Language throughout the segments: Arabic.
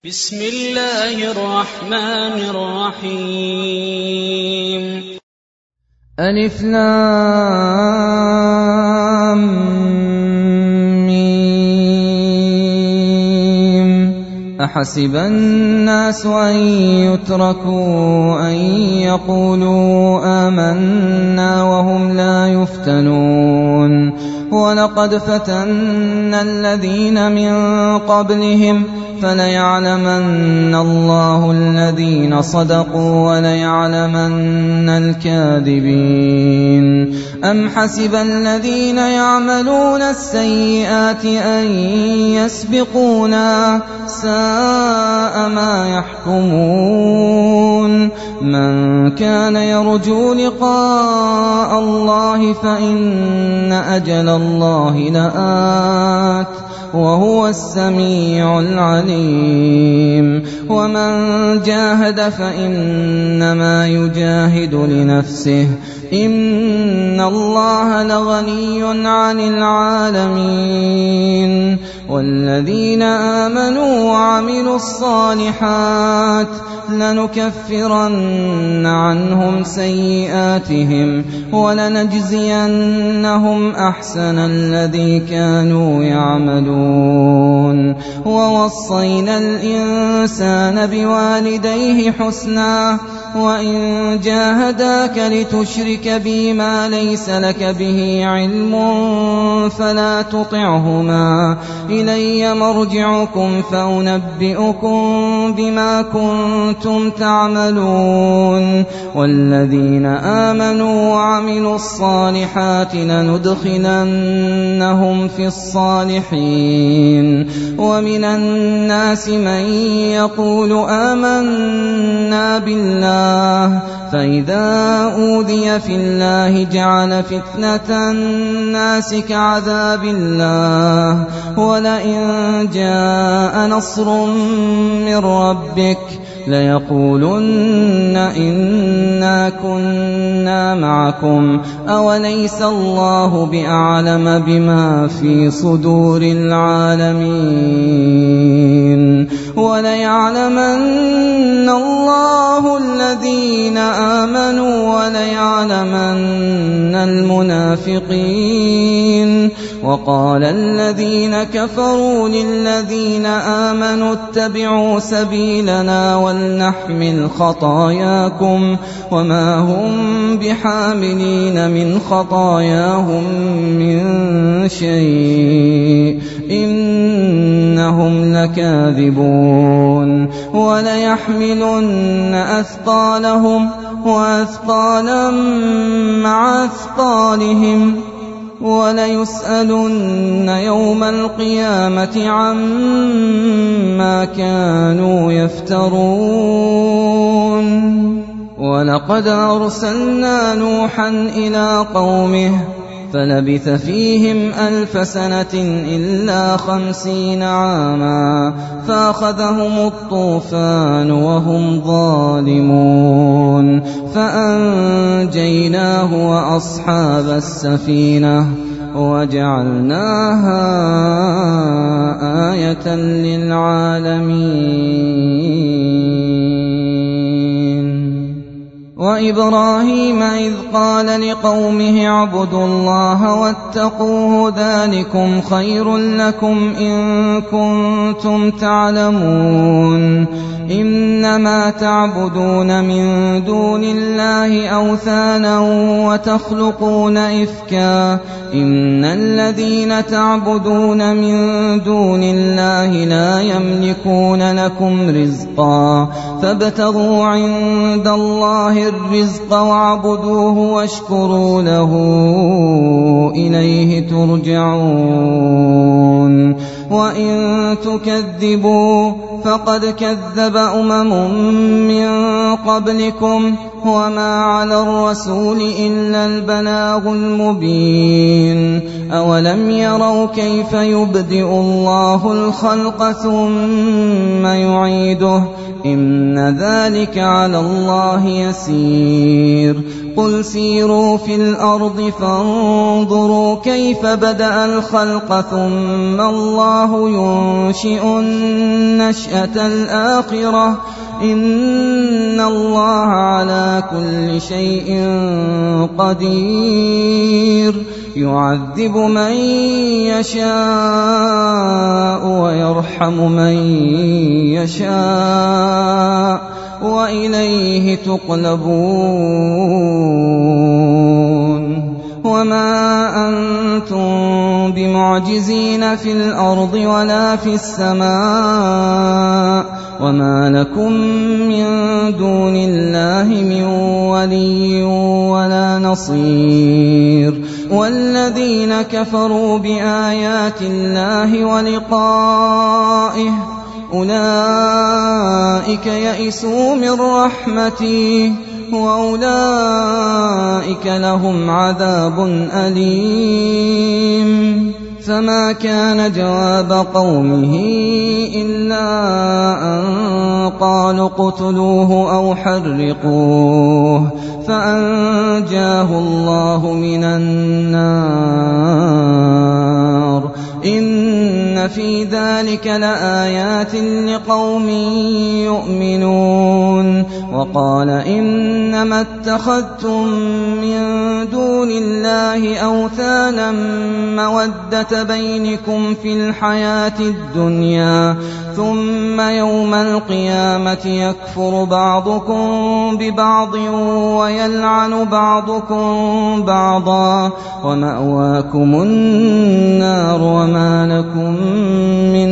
بسم الله الرحمن الرحيم. ألف لام ميم. أحسب الناس أن يتركوا أن يقولوا آمنا وهم لا يفتنون ولقد فتنا الذين من قبلهم فليعلمن الله الذين صدقوا وليعلمن الكاذبين. أم حسب الذين يعملون السيئات أن يسبقونا ساء ما يحكمون. من كان يرجو لقاء الله فإن أجل الله لآت وهو السميع العليم. ومن جاهد فإنما يجاهد لنفسه إن الله لغني عن العالمين. والذين آمنوا وعملوا الصالحات لنكفرن عنهم سيئاتهم ولنجزينهم أحسن الذي كانوا يعملون. ووصينا الإنسان بوالديه حسنا وإن جاهداك لتشرك بي ما ليس لك به علم فلا تطعهما إلي مرجعكم فأنبئكم بما كنتم تعملون. والذين آمنوا وعملوا الصالحات لندخلنهم في الصالحين. ومن الناس من يقول آمنا بالله فإذا أوذي في الله جعل فتنة الناس كعذاب الله. ولئن جاء نصر من ربك ليقولن إنا كنا معكم أوليس الله بأعلم بما في صدور العالمين. وليعلمن الله الذين آمنوا وليعلمن المنافقين. وقال الذين كفروا للذين آمنوا اتبعوا سبيلنا ولنحمل خطاياكم وما هم بحاملين من خطاياهم من شيء إنهم لكاذبون. وليحملن أثقالهم وأثقالا مع أثقالهم وليسألن يوم القيامة عما كانوا يفترون. ولقد أرسلنا نوحا إلى قومه فلبث فيهم 1000 سنة إلا 50 عاما فأخذهم الطوفان وهم ظالمون فأنجيناه وأصحاب السفينة وجعلناها آية للعالمين. وإبراهيم إذ قال لقومه اعبدوا الله واتقوه ذلكم خير لكم إن كنتم تعلمون. إنما تعبدون من دون الله أوثانا وتخلقون إفكا إن الذين تعبدون من دون الله لا يملكون لكم رزقا فابتغوا عند الله الرزق واعبدوه واشكروا له إليه ترجعون. وإن تكذبوا فقد كذب من قبلكم وما على الرسول إلا البلاغ المبين. أولم يروا كيف يبدئ الله الخلق ثم يعيده إن ذلك على الله يسير. قل سيروا في الأرض فانظروا كيف بدأ الخلق ثم الله ينشئ النشأة الآخرة إن الله على كل شيء قدير يعذب من يشاء ويرحم من يشاء وإليه تقلبون وما أنتم بمعجزين في الأرض ولا في السماء وما لكم من دون الله من ولي ولا نصير والذين كفروا بآيات الله ولقائه أولئك يئسوا من رحمتي وأولئك لهم عذاب أليم فما كان جواب قومه إلا أن قالوا اقتلوه أو حرقوه فأنجاه الله من النار إن في ذلك لآيات لقوم يؤمنون وقال إنما اتخذتم من دون الله أوثانا مودة بينكم في الحياة الدنيا ثم يوم القيامة يكفر بعضكم ببعض ويلعن بعضكم بعضا ومأواكم النار وما لكم من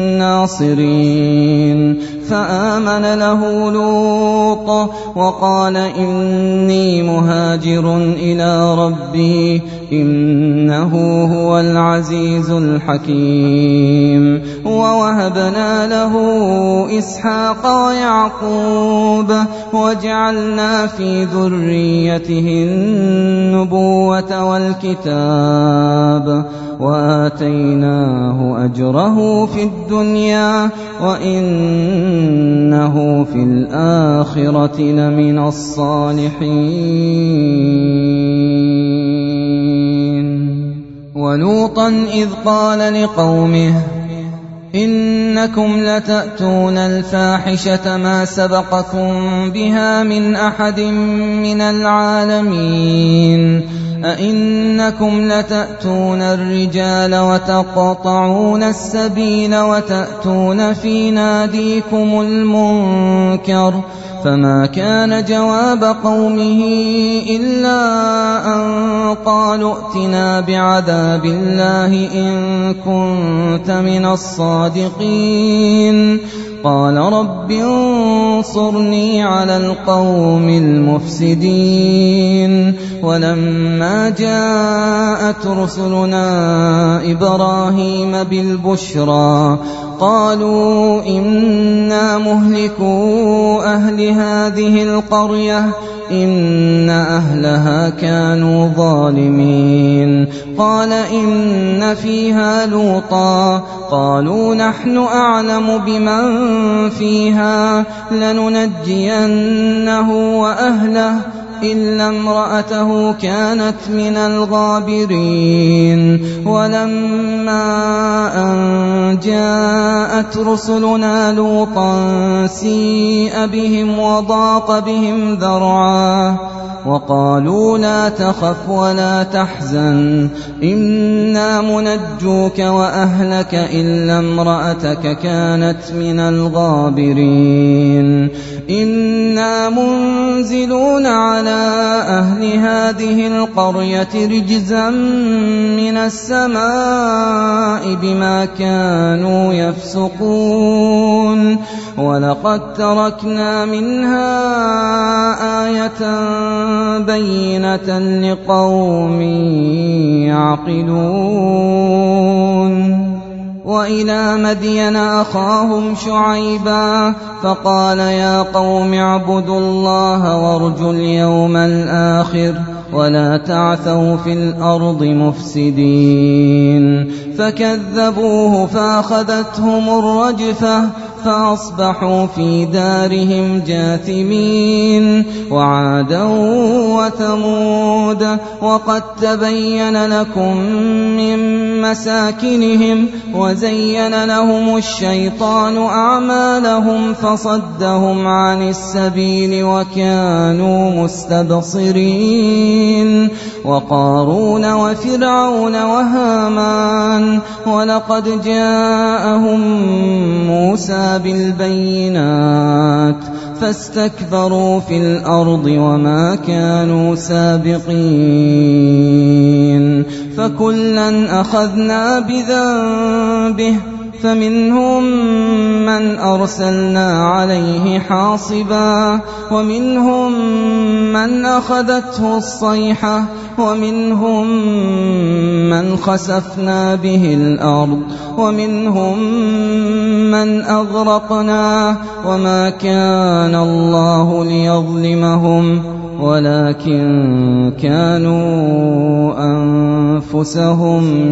ناصرين فآمن له لوط وقال إني مهاجر إلى ربي إنه هو العزيز الحكيم ووهبنا له إسحاق ويعقوب وجعلنا في ذريته النبوة والكتاب وآتيناه أجره في الدنيا وإنه في الآخرة لمن الصالحين ولوطا إذ قال لقومه إنكم لتأتون الفاحشة ما سبقكم بها من أحد من العالمين أئنكم لتأتون الرجال وتقطعون السبيل وتأتون في ناديكم المنكر فما كان جواب قومه إلا أن قالوا ائتنا بعذاب الله إن كنت من الصادقين قال رب انصرني على القوم المفسدين ولما جاءت رسلنا إبراهيم بالبشرى قالوا إنا مهلكو أهل هذه القرية إن أهلها كانوا ظالمين قال إن فيها لوطا قالوا نحن أعلم بمن فيها لننجينه وأهله إلا امرأته كانت من الغابرين ولما أن جاءت رسلنا لوطا سيء بهم وضاق بهم ذرعا وقالوا لا تخف ولا تحزن إنا منجوك وأهلك إلا امرأتك كانت من الغابرين إنا منزلون على أهل هذه القرية رجزا من السماء بما كانوا يفسقون ولقد تركنا منها آية بينة لقوم يعقلون وإلى مدين أخاهم شعيبا فقال يا قوم اعبدوا الله وارجوا اليوم الآخر ولا تعثوا في الأرض مفسدين فكذبوه فأخذتهم الرجفة فأصبحوا في دارهم جاثمين وعادا وثمود وقد تبين لكم من مساكنهم وزين لهم الشيطان أعمالهم فصدهم عن السبيل وكانوا مستبصرين وقارون وفرعون وهامان ولقد جاءهم موسى بالبينات فاستكبروا في الأرض وما كانوا سابقين فكلا أخذنا بذنبه فمنهم من أرسلنا عليه حاصبا ومنهم من أخذته الصيحة ومنهم من خسفنا به الأرض ومنهم من أغرقنا وما كان الله ليظلمهم ولكن كانوا أنفسهم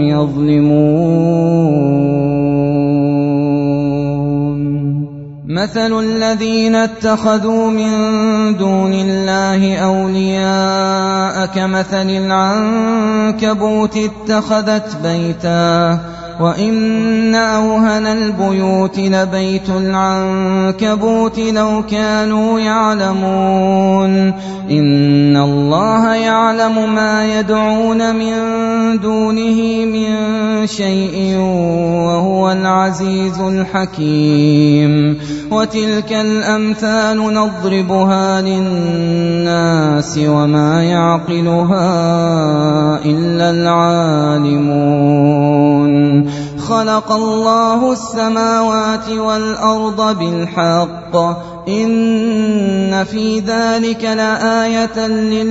يظلمون مثل الذين اتخذوا من دون الله أولياء كمثل العنكبوت اتخذت بيتا وإن أوهن البيوت لبيت العنكبوت لو كانوا يعلمون إن الله يعلم ما يدعون من دونه من شيء وهو العزيز الحكيم وتلك الأمثال نضربها للناس وما يعقلها إلا العالمون خلق الله السماوات والأرض بالحق إن في ذلك لآية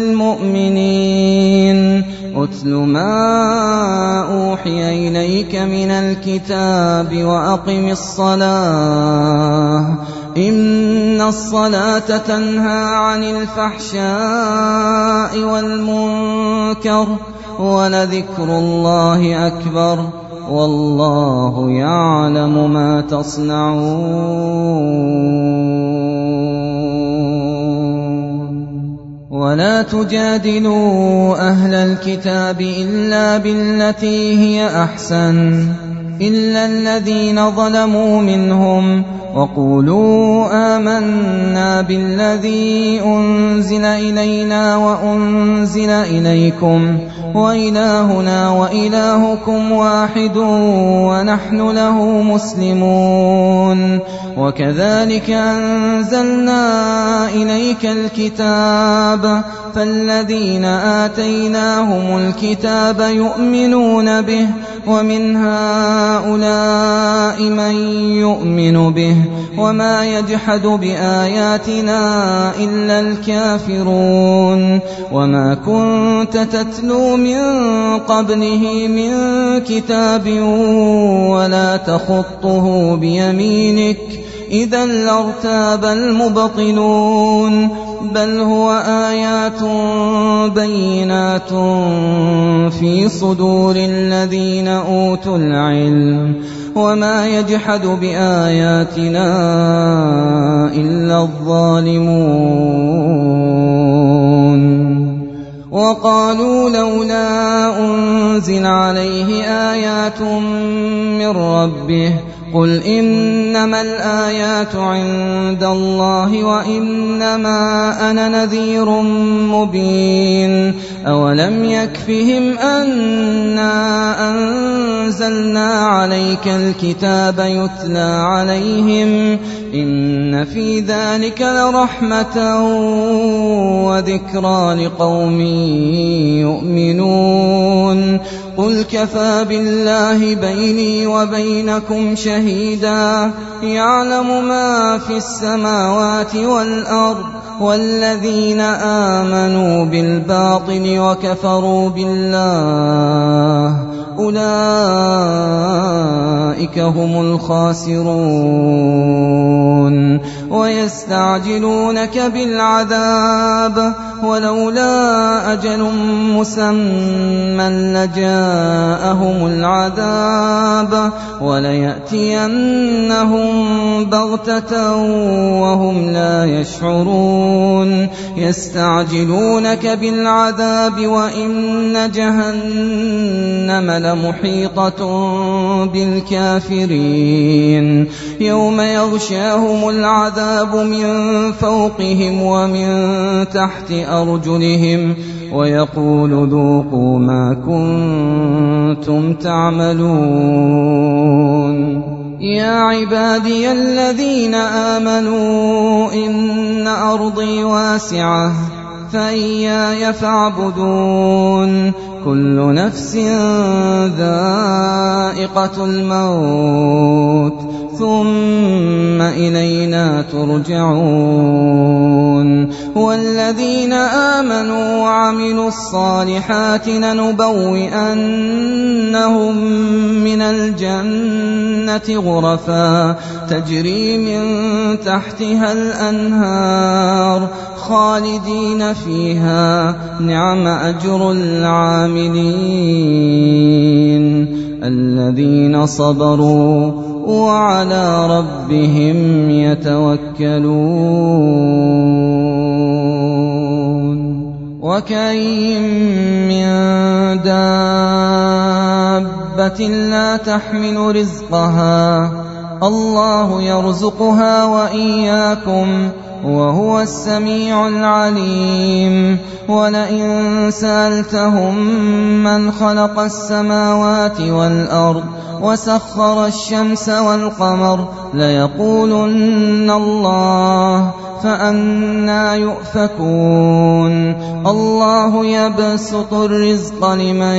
للمؤمنين أتل ما أوحي إليك من الكتاب وأقم الصلاة إن الصلاة تنهى عن الفحشاء والمنكر ولذكر الله أكبر والله يعلم ما تصنعون ولا تجادلوا أهل الكتاب إلا بالتي هي أحسن إلا الذين ظلموا منهم وقولوا آمنا بالذي أنزل إلينا وأنزل إليكم وإلهنا وإلهكم واحد ونحن له مسلمون وكذلك أنزلنا إليك الكتاب فالذين آتيناهم الكتاب يؤمنون به ومن هؤلاء من يؤمن به وما يجحد بآياتنا إلا الكافرون وما كنت تتلو من قبله من كتاب ولا تخطه بيمينك إذا لارتاب المبطلون بل هو آيات بينات في صدور الذين أوتوا العلم وما يجحد بآياتنا إلا الظالمون وقالوا لولا أنزل عليه آيات من ربه قل إنما الآيات عند الله وإنما أنا نذير مبين أولم يكفهم أنا أنزلنا عليك الكتاب يتلى عليهم إن في ذلك لرحمة وذكرى لقوم يؤمنون قل كفى بالله بيني وبينكم شهيدا يعلم ما في السماوات والأرض والذين آمنوا بالباطل وكفروا بالله أولئك هم الخاسرون ويستعجلونك بالعذاب ولولا أجل مسمى لجاءهم العذاب وليأتينهم بغتة وهم لا يشعرون يستعجلونك بالعذاب وإن جهنم لمحيطة بالكافرين يوم يغشاهم العذاب من فوقهم ومن تحت أرجلهم ويقول ذوقوا ما كنتم تعملون يا عبادي الذين آمنوا إن أرضي واسعة فإياي فاعبدون كل نفس ذائقة الموت ثم إلينا ترجعون والذين آمنوا وعملوا الصالحات لنبوئنهم من الجنة غرفا تجري من تحتها الأنهار خالدين فيها نعم أجر العاملين الذين صبروا وعلى ربهم يتوكلون وكأين من دابة لا تحمل رزقها الله يرزقها وإياكم وهو السميع العليم ولئن سألتهم من خلق السماوات والأرض وسخر الشمس والقمر ليقولن الله فأنى يؤفكون الله يبسط الرزق لمن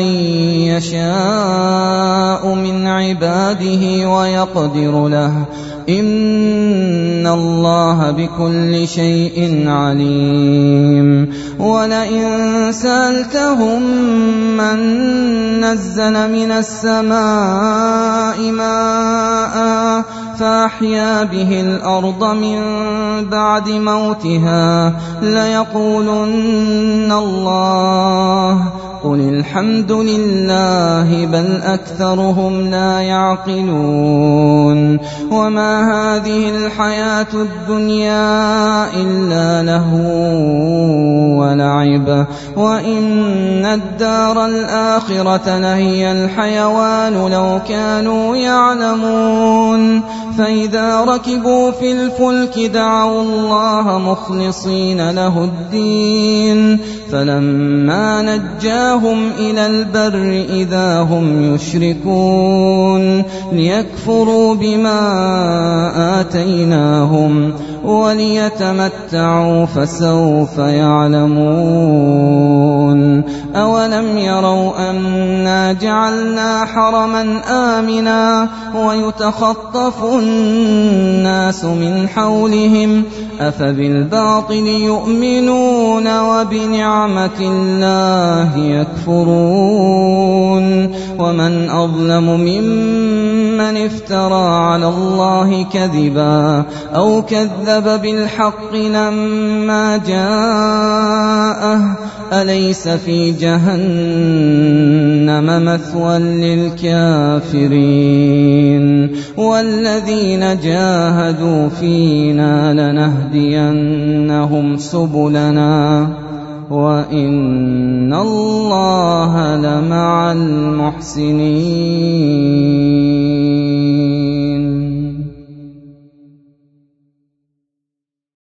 يشاء من عباده ويقدر له إن الله بكل شيء عليم ولئن سألتهم من نزل من السماء ماء فأحيا به الأرض من بعد موتها ليقولن الله قل الحمد لله بل أكثرهم لا يعقلون وما هذه الحياة الدنيا إلا لهو ولعب وإن الدار الآخرة لهي الحيوان لو كانوا يعلمون فإذا ركبوا في الفلك دعوا الله مخلصين له الدين فلما نجاهم إلى البر إذا هم يشركون ليكفروا بما آتيناهم وليتمتعوا فسوف يعلمون أولم يروا أنا جعلنا حرما آمنا ويتخطف الناس من حولهم أفبالباطل يؤمنون وبنعمة الله يكفرون ومن أظلم ممن افترى على الله كذبا أو كذب بالحق لما جاءه أليس في جهنم مثوى للكافرين والذين جاهدوا فينا لنهدينهم سبلنا وإن الله لمع المحسنين